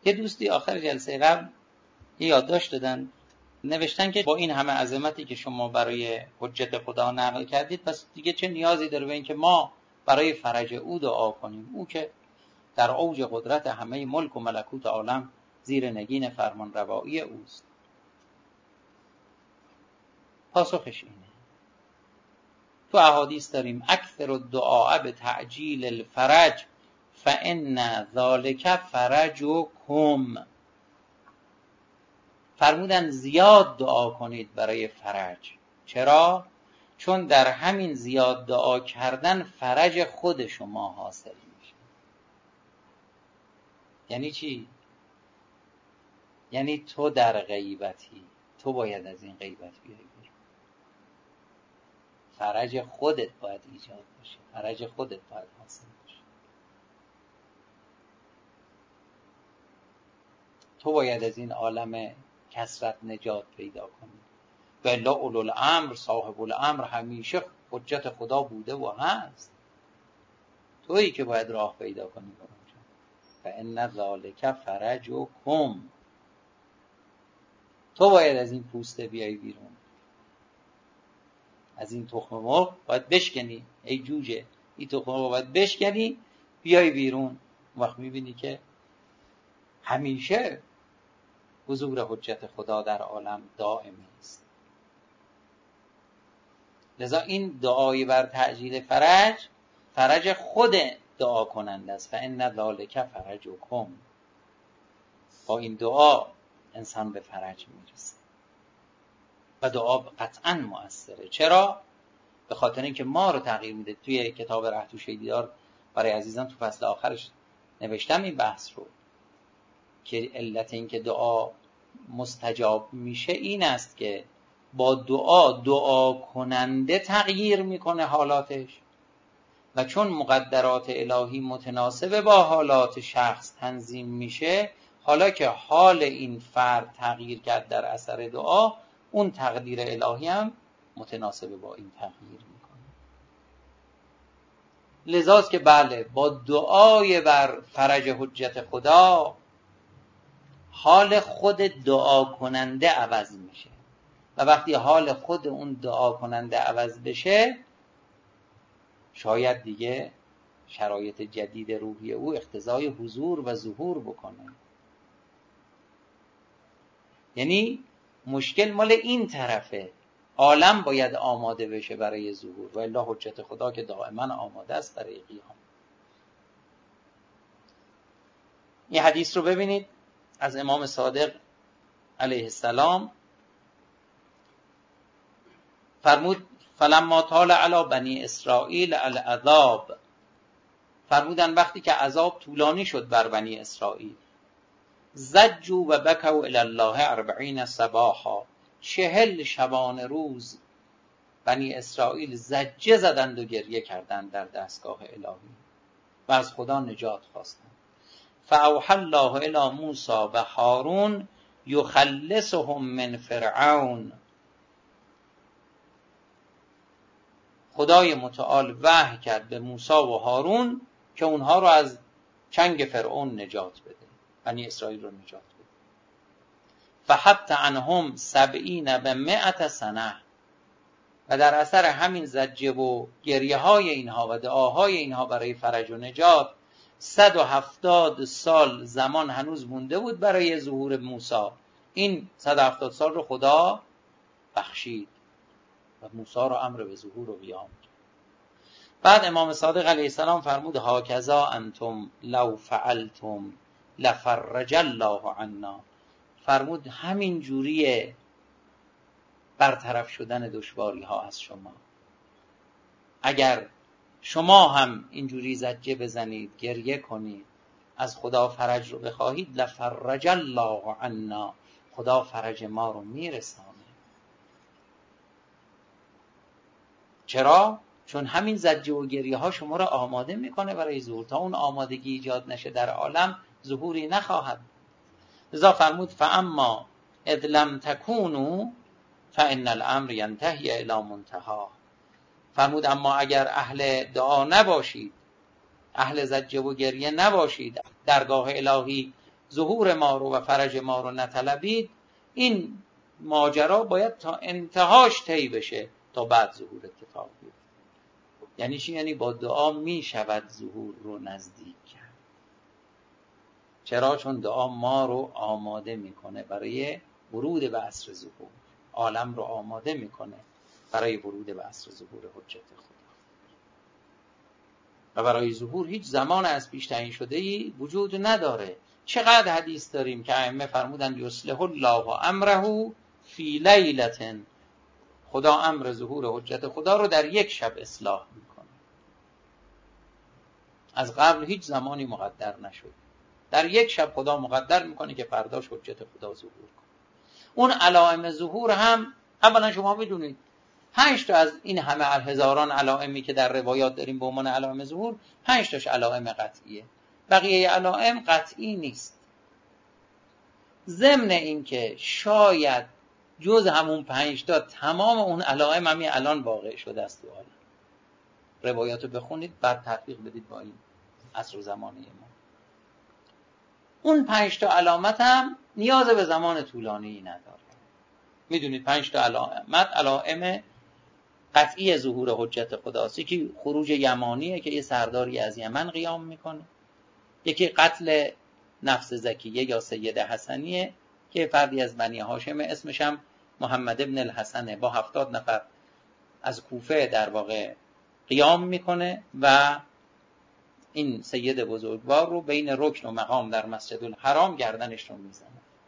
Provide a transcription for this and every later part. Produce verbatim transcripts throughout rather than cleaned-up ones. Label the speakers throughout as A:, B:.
A: یه دوستی آخر جلسه قبل یه یادداشت دادن، نوشتن که با این همه عظمتی که شما برای حجت خدا نقل کردید، پس دیگه چه نیازی داره به این که ما برای فرج او دعا کنیم، او که در اوج قدرت همه ملک و ملکوت عالم زیر نگین فرمان روایی اوست. پاسخش اینه، تو احادیث داریم اکثر الدعاء به تعجیل الفرج فان ذلک فرجکم. فرمودن زیاد دعا کنید برای فرج. چرا؟ چون در همین زیاد دعا کردن فرج خود شما حاصل میشه. یعنی چی؟ یعنی تو در غیبتی، تو باید از این غیبت بیای بیرون. فرج خودت باید ایجاد بشه، فرج خودت باید حاصل بشه. تو باید از این عالم کثرت نجات پیدا کنی. و الا اولو الامر، صاحب الامر همیشه حجت خدا بوده و هست. تویی که باید راه پیدا کنی به اونجا. فان ذلک فرجکم. تو باید از این پوسته بیای بیرون، از این تخم مرغ باید بشکنی. ای جوجه، این تخم مرغ باید بشکنی بیای بیرون. وقت میبینی که همیشه حضور حجت خدا در عالم دائمی است. لذا این دعای بر تعجیل فرج، فرج خود دعا کننده است. فإن ذلک فرجکم. با این دعا انسان به فرج میرسه و دعا قطعا مؤثره. چرا؟ به خاطر اینکه ما رو تغییر میده. توی کتاب رهتوشه دیدار برای عزیزان تو فصل آخرش نوشتم این بحث رو که علت این که دعا مستجاب میشه این است که با دعا دعا کننده تغییر میکنه حالاتش، و چون مقدرات الهی متناسب با حالات شخص تنظیم میشه، حالا که حال این فرد تغییر کرد در اثر دعا، اون تقدیر الهی هم متناسب با این تغییر میکنه. لذاست که بله، با دعای بر فرج حجت خدا حال خود دعا کننده عوض میشه، و وقتی حال خود اون دعا کننده عوض بشه، شاید دیگه شرایط جدید روحی او اقتضای حضور و ظهور بکنه. یعنی مشکل مال این طرفه، عالم باید آماده بشه برای ظهور، و الا حجت خدا که دائما آماده است برای قیام. این حدیث رو ببینید از امام صادق علیه السلام. فرمود فلما طال علی بنی اسرائیل العذاب. فرمودن وقتی که عذاب طولانی شد بر بنی اسرائیل، زجوا و بکوا الی الله اربعین صباحا. چهل شبانه روز بنی اسرائیل زجه زدند و گریه کردند در دستگاه الهی و از خدا نجات خواستند. فاوحی الله الی موسی و هارون یخلصهم من فرعون. خدای متعال وحی کرد به موسی و هارون که اونها رو از چنگ فرعون نجات بده، بنی اسرائیل رو نجات بده. فحبط عنهم سبعین و مئت سنه. و در اثر همین زجه و گریه های اینها و دعاهای اینها برای فرج و نجات، صد و هفتاد سال زمان هنوز مونده بود برای ظهور موسی. این صد و هفتاد سال رو خدا بخشید و موسی رو امر به ظهور و قیام کرد. بعد امام صادق علیه السلام فرمود هاکذا انتم لو فعلتم لفرج الله عنا. فرمود همین جوریه برطرف شدن دشواری ها از شما. اگر شما هم اینجوری زجه بزنید، گریه کنید، از خدا فرج رو بخواهید، لفرج الله عنا، خدا فرج ما رو میرسانه. چرا؟ چون همین زجه و گریه ها شما رو آماده میکنه برای ظهور. تا اون آمادگی ایجاد نشه در عالم، ظهوری نخواهد. لذا فرمود فاما اذ لم تکونوا فان الامر ینتهی الی منتها. فرمود اما اگر اهل دعا نباشید، اهل زجه و گریه نباشید، درگاه الهی ظهور ما رو و فرج ما رو نطلبید، این ماجرا باید تا انتهاش طی بشه تا بعد ظهور اتفاق بیفته. یعنی چی؟ یعنی با دعا می شود ظهور رو نزدیک کرد. چرا؟ چون دعا ما رو آماده میکنه برای ورود به عصر ظهور، عالم رو آماده میکنه برای ورود به عصر ظهور حجت خدا. و برای ظهور هیچ زمان از پیش تعیین شده ای وجود نداره. چقدر حدیث داریم که ائمه فرمودند یصلح الله امره فی لیلة، خدا امر ظهور حجت خدا رو در یک شب اصلاح میکنه. از قبل هیچ زمانی مقدر نشد، در یک شب خدا مقدر میکنه که فرداش حجت خدا ظهور کنه. اون علائم ظهور هم اولا شما بدونید پنج تا از این همه هزاران علائمی که در روایات داریم به عنوان علائم ظهور، پنج تاش علائم قطعیه، بقیه علائم قطعی نیست. ضمن این که شاید جز همون پنج تا تمام اون علائم همین الان واقع شده است تو عالم. روایاتو بخونید بعد تطبیق بدید با این عصر و زمانه ما. اون پنج تا علامت هم نیاز به زمان طولانی نداره. میدونید پنج تا علامت علائم قطعی ظهور حجت خداست. یکی خروج یمانیه که یه سرداری از یمن قیام میکنه، یکی قتل نفس زکیه یا سید حسنیه که فردی از بنی هاشم، اسمش هم محمد ابن الحسنه، با هفتاد نفر از کوفه در واقع قیام میکنه و این سید بزرگوار رو بین رکن و مقام در مسجد الحرام گردنش رو میزنه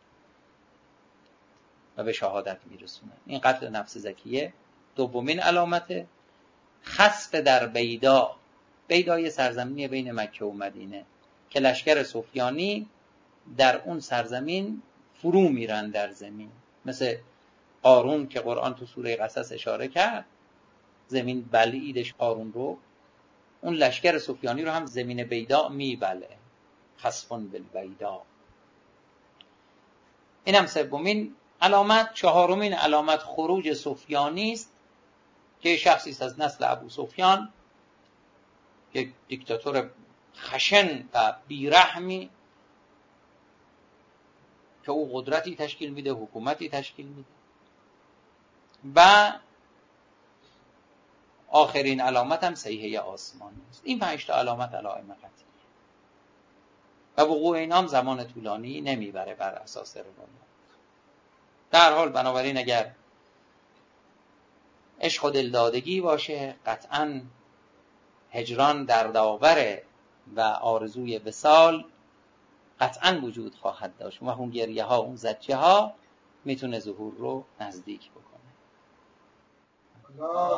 A: و به شهادت میرسونه. این قتل نفس زکیه. دومین علامت خسف در بیدا، بیدای سرزمینی بین مکه و مدینه که لشکر سفیانی در اون سرزمین فرو میرن در زمین، مثل قارون که قرآن تو سوره قصص اشاره کرد، زمین بلعیدش قارون رو، اون لشکر سفیانی رو هم زمین بیدا میبله. خسفون بالبیدا. اینم سومین علامت. چهارمین علامت خروج سفیانی است که شخصی است از نسل ابو سفیان، یک دیکتاتور خشن و بیرحمی که او قدرتی تشکیل میده، حکومتی تشکیل میده. و آخرین علامت هم صیحه آسمانی است. این پنج تا علامت علائم قطعیه و وقوع اینا هم زمان طولانی نمیبره بر اساس روایات. در حال بنابراین اگر عشق و دلدادگی باشه، قطعاً هجران دردآوره و آرزوی وصال قطعاً وجود خواهد داشت و اون گریه ها، اون زجه ها میتونه ظهور رو نزدیک بکنه.